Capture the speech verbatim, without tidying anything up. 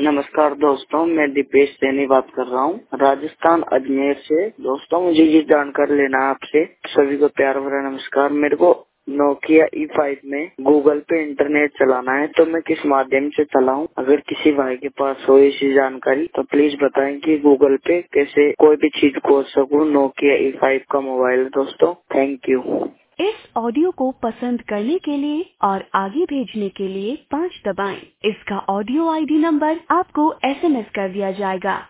नमस्कार दोस्तों, मैं दीपेश सैनी बात कर रहा हूँ राजस्थान अजमेर से। दोस्तों मुझे ये जानकारी लेना है आपसे। सभी को प्यार भरा नमस्कार। मेरे को नोकिया ई फाइव में गूगल पे इंटरनेट चलाना है, तो मैं किस माध्यम से चलाऊं? अगर किसी भाई के पास हो ऐसी जानकारी तो प्लीज बताएं कि गूगल पे कैसे कोई भी चीज खोज सकूं। नोकिया ई फाइव का मोबाइल है दोस्तों। Thank you. इस ऑडियो को पसंद करने के लिए और आगे भेजने के लिए पाँच दबाएं। इसका ऑडियो आईडी नंबर आपको एसएमएस कर दिया जाएगा।